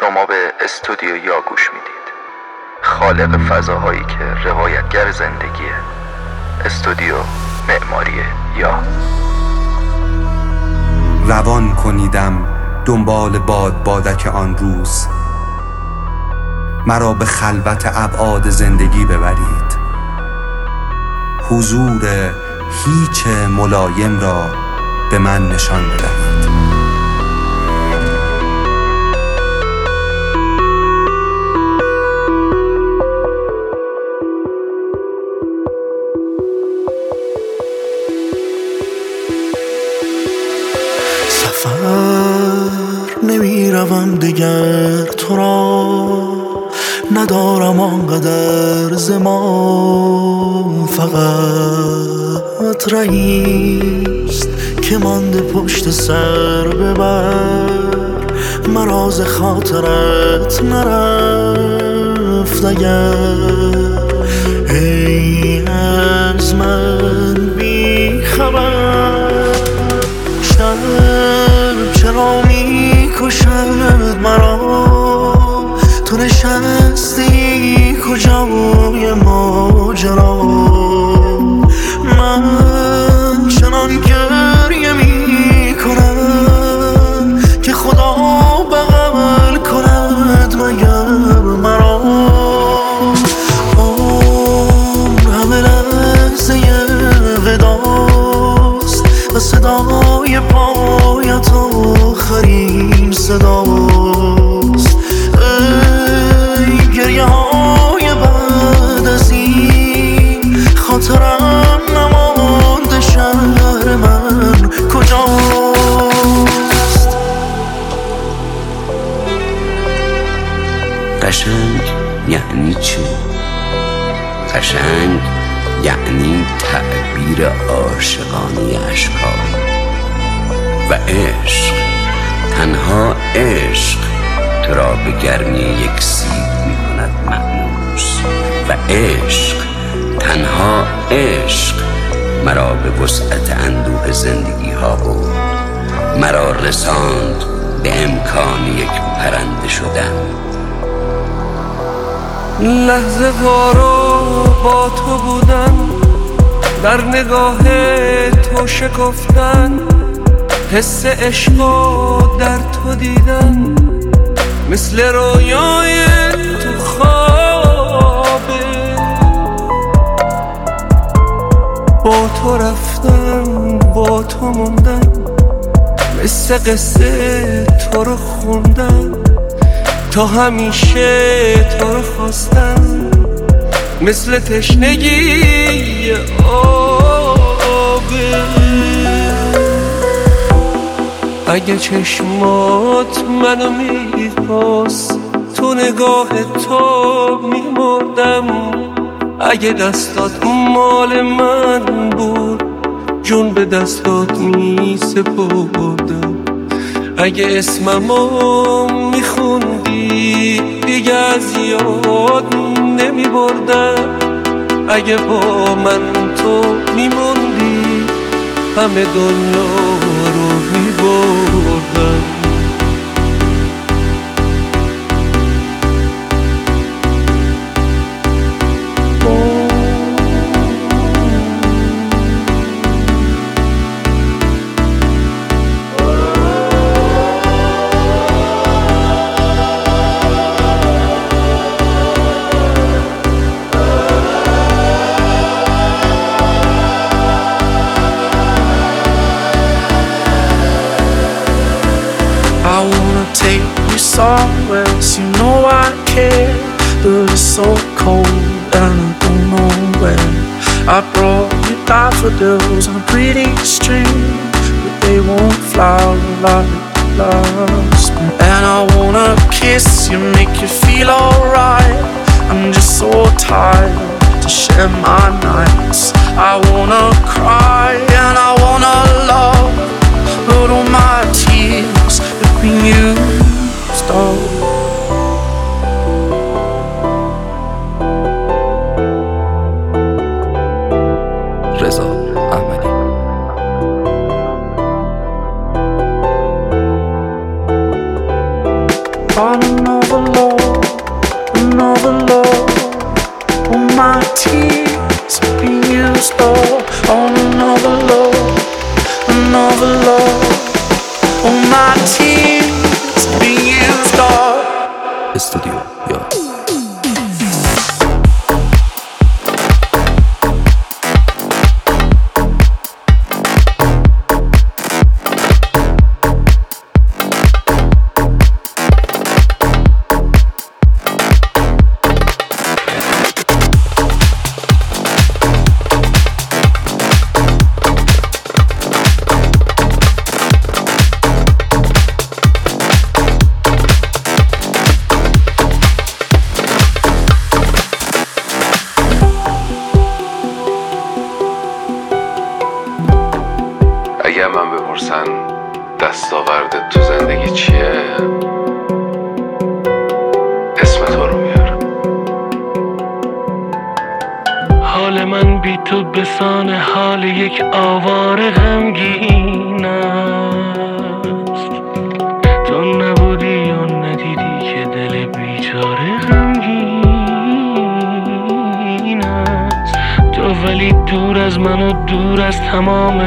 شما به استودیو یا گوش میدید، خالق فضاهایی که روایتگر زندگیه. استودیو معماری یا. روان کنیدم دنبال بادک آن روز، مرا به خلوت ابعاد زندگی ببرید. حضور هیچ ملایم را به من نشان بدهید. سفر نمی روم دیگر، تو را ندارم آنقدر زمان. فقط رئیست که مانده پشت سر ببر، مرا ز خاطرت نرفت اگر. ای از من بی خبر، شب چرا می کشد مرا؟ تو نشستی کجای ماجرا؟ من چنان گریه می کنم که خدا بغل کند مگر مرا. همه لحظه وداست و صدای پایت آخرین صداست. ای گریه های بعد از این، خاطرم نمانده شهر من کجاست؟ قشنگ یعنی چی؟ قشنگ یعنی تعبیر عاشقانه اشکال و عشق. تنها عشق تو را به گرمی یک سیب می کند مأنوس و عشق، تنها عشق مرا به وسعت اندوه زندگی ها برد، مرا رساند به امکان یک پرنده شدن. لحظه وارو با تو بودن، در نگاه تو شکفتن، حس عشقو در تو دیدن، مثل رویای تو خوابه. با تو رفتن، با تو موندن، مثل قصه تو رو خوندن، تا همیشه تو رو خواستن، مثل تشنگی آبه. اگه چشمات منو میخواست، تو نگاه تو میمردم. اگه دستات مال من بود، جون به دستات میسپردم. اگه اسممو میخوندی، دیگه از یاد نمیبردم. اگه با من تو میموندی، همه دنیا رو میبردم. I wanna take you somewhere, so you know I care, but it's so cold and I don't know where. I brought you daffodils on a pretty string, but they won't flower like last spring. And I wanna kiss you, make you feel alright. I'm just so tired to share my nights. I wanna cry and I wanna love, but all my tears have been used up. رضا احمدی. On and off another love. All my tears have been used up on another love, another love. All my tears have been used up. استودیو یا اگه من بپرسن دستاوردت تو زندگی چیه، اسم تو رو میارم. حال من بی تو بسان حال یک آواره غمگین است. تو نبودی و ندیدی که دل بیچاره غمگین است. تو ولی دور از من و دور از تمام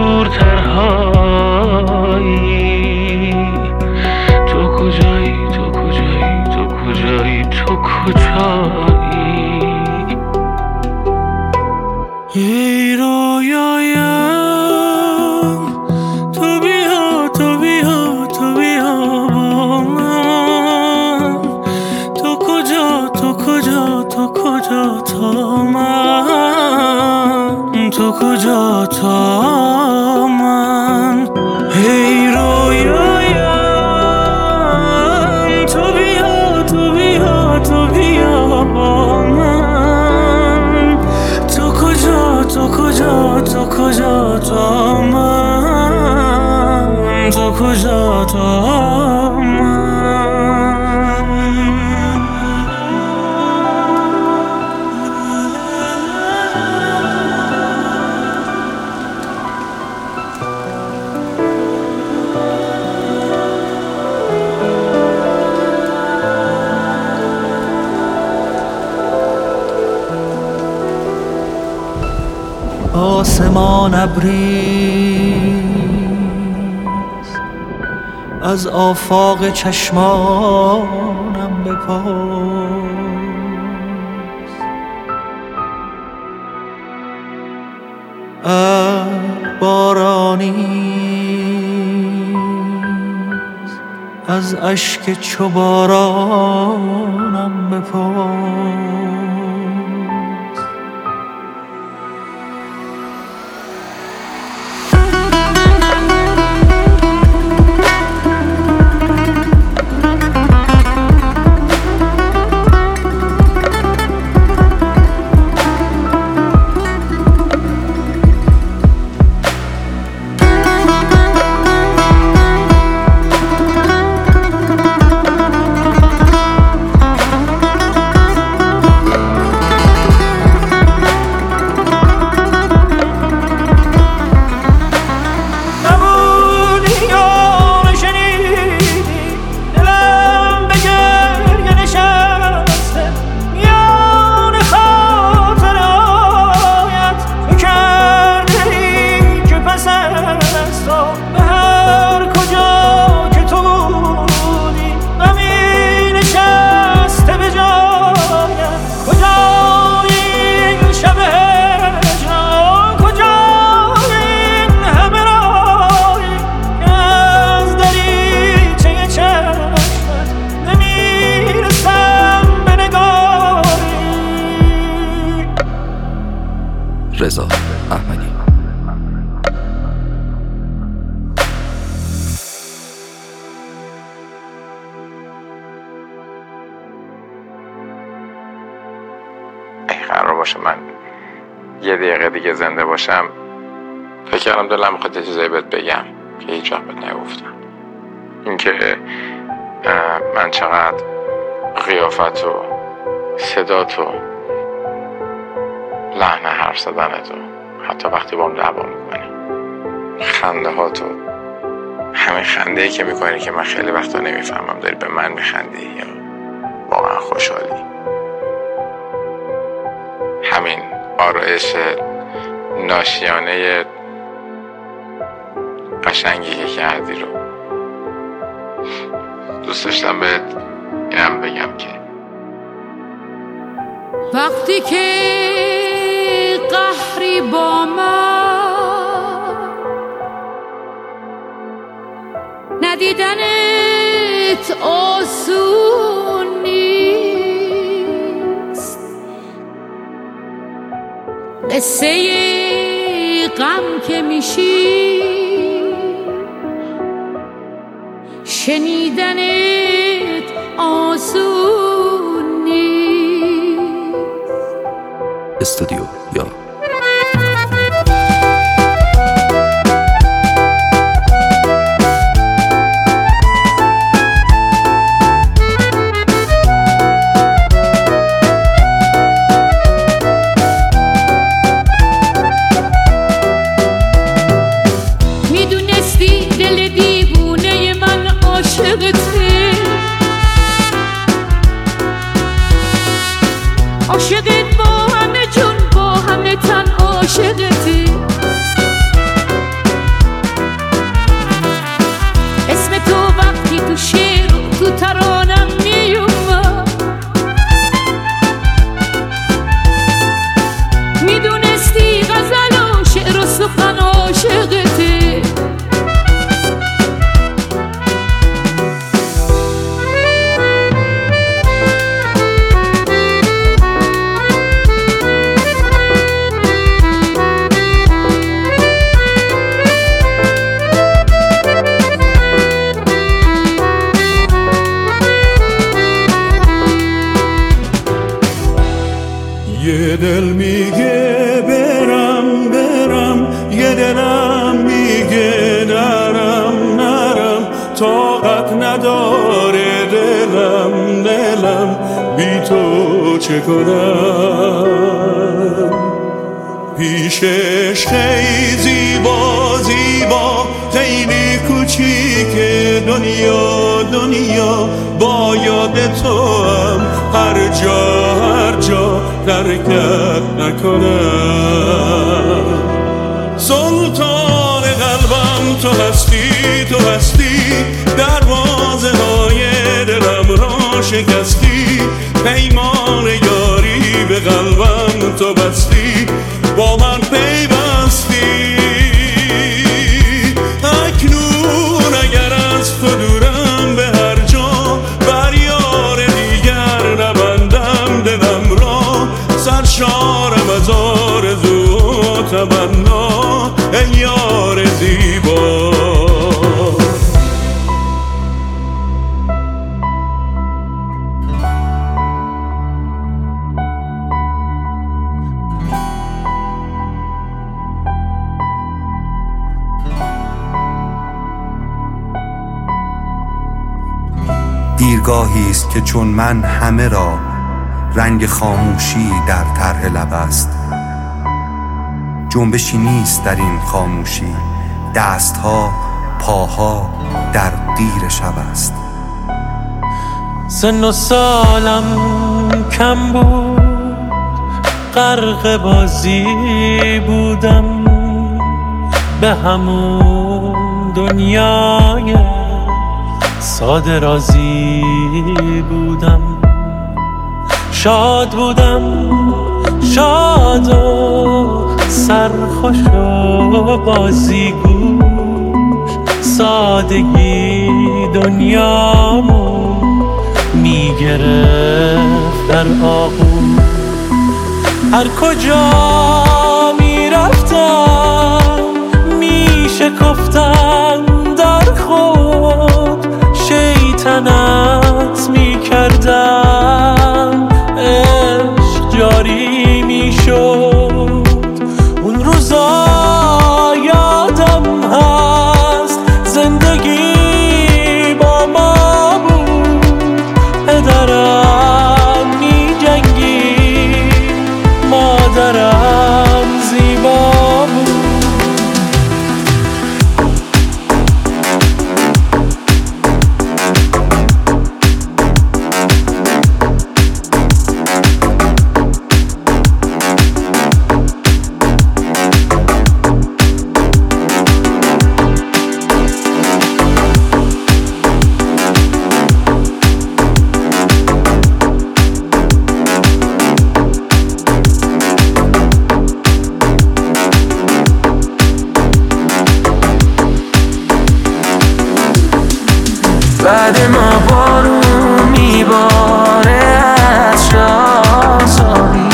دورترهایی. تو کجایی، تو کجایی، تو کجایی، تو کجایی؟ ای رویایم تو بیا، تو بیا، تو بیا با من. تو کجا، تو کجا، تو کجا تا من، تو کجا تا من. ای رویایم تو بیا، تو بیا، تو بیا با من. تو کجا، تو کجا، تو کجا تا من، تو کجا تا من. آسمان ابریست، از آفاق چشمانم بپرس. بارانیست، از اشک چو بارانم بپرس. رضا احمدی. قرار باشه من یه دقیقه دیگه زنده باشم، فکر کردم دلم میخواد یه چیزایی بهت بگم که هیچ وقت بهت نگفتم. اینکه من چقدر قیافت و صدات و لحن حرف زدنت و حتی وقتی با هم دعوا میکنی، خنده هاتو، همین خنده‌ای که میکنی که من خیلی وقتا نمیفهمم داری به من میخندی یا واقعا خوشحالی. همین آرایش ناشیانه قشنگی که کردی رو دوست داشتم بهت اینم بگم که وقتی که قهری با من ندیدنت آسون نیست، قصه غم که میشی شنیدنت آسون نیست. استودیو یا عاشقت با همه جون با همه تن عاشقتی، اسم تو وقتی تو شعر تو ترانم میومد میدونستی غزل و شعر و سخن عاشقتی. یه دل میگه برم برم، یه دلم میگه نرم نرم، طاقت نداره دلم بی تو چه کنم. پیشش خیلی زیبا خیلی کوچیکه دنیا با یاد تو هم هر جا ترکت نکنم. سلطان قلبم تو هستی دروازه های دلم را شکستی، پیمان یاری به قلبم تو بستی، با من پیوستی. اکنون اگر از تو دورم به هر جا بر یار دیگر نبندم دلم را، سرشارم از آرزو و تمنا ای یار زیبا. دیرگاهی است که چون من همه را رنگ خاموشی در طرح لب است. جنبشی نیست در این خاموشی، دستها پاها در دیر شب است. سن و سالم کم بود، غرق بازی بودم، به همون دنیای ساده رازی بودم. شاد بودم شاد و سرخوش و بازیگوش، سادگی دنیامو میگرفت در آغوش. هر کجا میرفتم میشکفتم در خود، شیطنت میکردم عشق جاری میشد. اون روزا یادم هست زندگی با ما بود، پدرم میجنگید مادرم زیبا بود. بعد ما بارون میباره از شازاری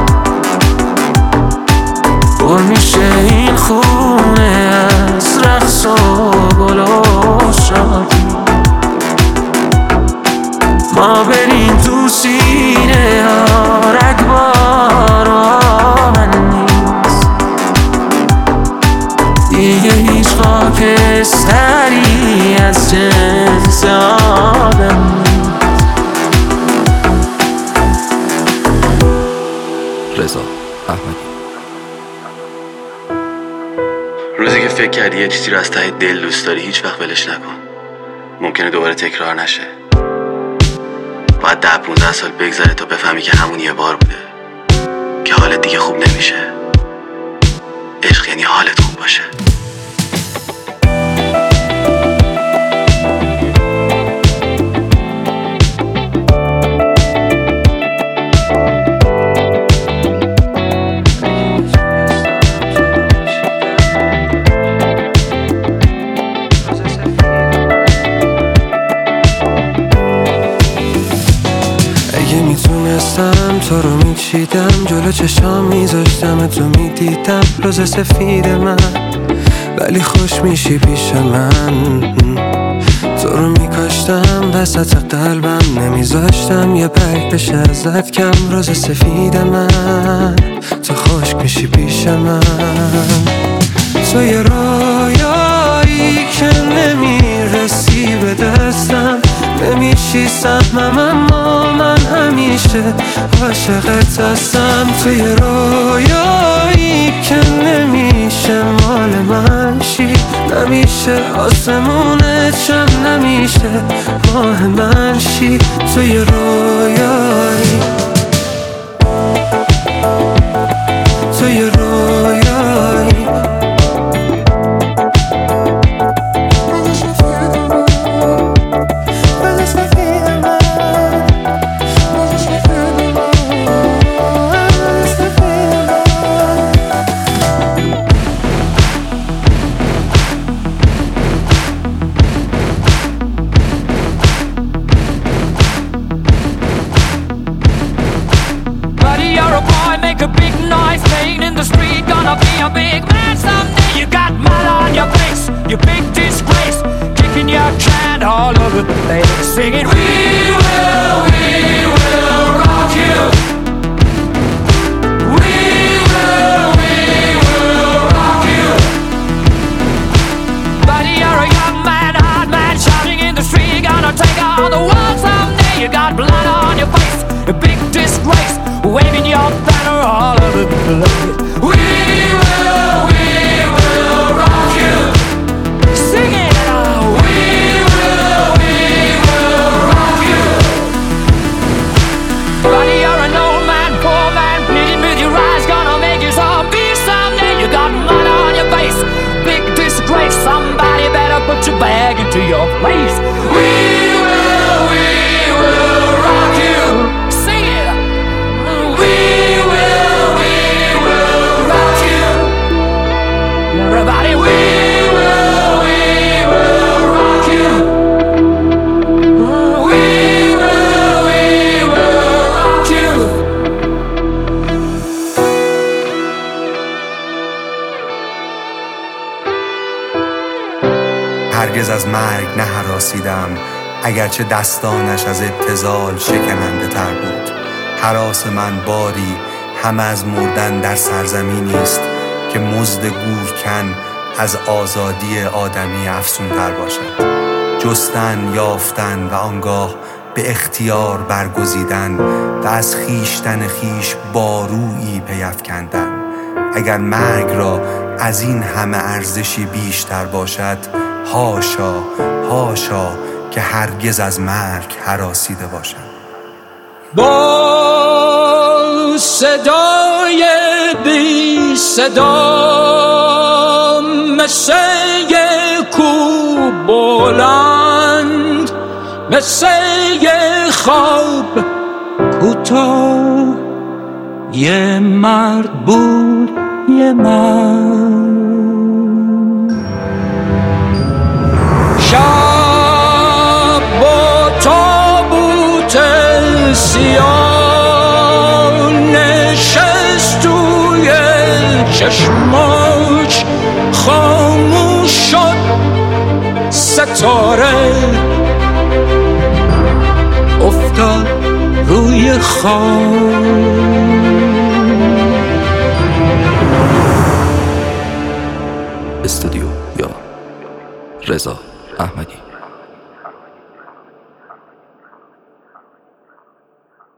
پر میشه این خونه از رقص و گل و شادی ما بریم تو سینه ها رگبار من نیست دیگه هیچ خاکستری از جنس آدم نیست. رضا احمدی. روزی که فکر کردی یه چیزی رو از ته دل دوست داری هیچ وقت ولش نکن. ممکنه دوباره تکرار نشه. باید 10-15 سال بگذره تا بفهمی که همون یه بار بوده که حالت دیگه خوب نمیشه. عشق یعنی حالت خوب باشه. میتونستم تو رو میچیدم جلو چشام میذاشتم تو میدیدم روز سفید من ولی خوش میشی پیش من تو رو میکاشتم وسط قلبم نمیذاشتم یه برگ بشه ازت کم روز سفید من تو خشک میشی پیش من تو یه رویایی که نمیرسی به دستم نمیشی سهمم اما من همیشه عاشقت هستم تو یه رویایی که نمیشه مال من شی نمیشه آسمونت شم نمیشه ماه من شی تو یه رویایی تو یه رویایی Make a big noise playing in the street. Gonna be a big man someday. You got mud on your face, you big disgrace. Kicking your can all over the place. Singing, we will rock you. We will rock you. Buddy, you're a young man, hard man, shouting in the street. Gonna take on the world someday. You got blood on your face, a big disgrace. Waving your banner all over the place. We will rock you. Sing it out. We will rock you. Buddy, you're an old man, poor man, pleading with your eyes, gonna make you zombie someday. You got mud on your face, big disgrace. Somebody better put your bag into your place. We will rock you. Sing it. We will rock you. Everybody, we will rock you. We will rock you. هرگز از مرگ نهراسیدم اگرچه دستانش از ابتذال شکننده تر بود هراس من باری همه از مردن در سرزمینی است که مزد گورکن از آزادی آدمی افزون تر باشد جستن، یافتن و آنگاه به اختیار برگزیدن و از خیشتن خیش بارویی پیفکندن اگر مرگ را از این همه ارزشی بیشتر باشد هاشا هاشا که هرگز از مرگ هراسیده باشم با صدای بی صدا مثل کوه بلند مثل خواب کوتاه یه مرد بود یه مرد شب سیاه نشست توی چشماش، خاموش شد ستاره، افتاد روی خاک. استودیو یا رضا احمدی.